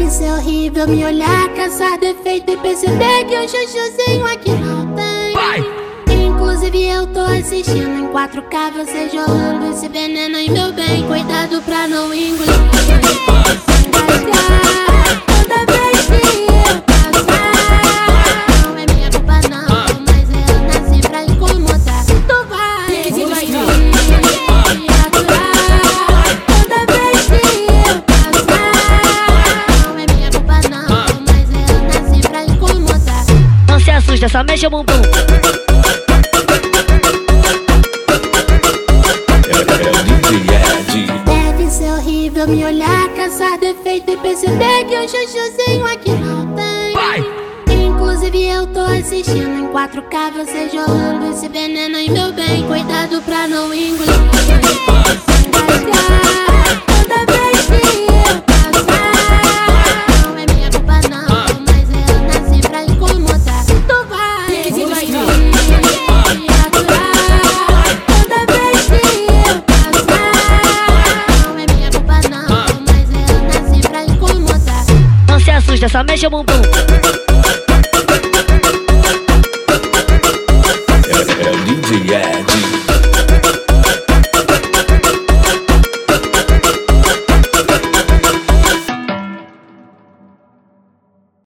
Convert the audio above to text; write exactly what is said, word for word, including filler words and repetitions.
Deve ser horrível me olhar, caçar defeito e perceber que o chuchuzinho aqui não tem. Vai! Inclusive eu tô assistindo em quatro K você jogando esse veneno em meu bem. Cuidado pra não engolir. Toda vez que eu passar, não é minha culpa não, mas eu nasci pra incomodar. Tu vai me aturar. Toda vez que eu passar, não é minha culpa não, mas eu nasci pra incomodar. Não se assusta, só mexe o bumbum. Deve ser horrível me olhar, caçar defeito e perceber que o chuchuzinho aqui não tem. Vai! Inclusive eu tô assistindo em quatro K você jogando esse veneno em meu bem. Cuidado pra não engolir. Toda vez que eu passar, não é minha culpa não, mas eu nasci pra incomodar. Tu vai me aturar. Toda vez que eu passar, não é minha culpa não, mas eu nasci pra incomodar. Não se assusta, só mexe o bumbum. É o D J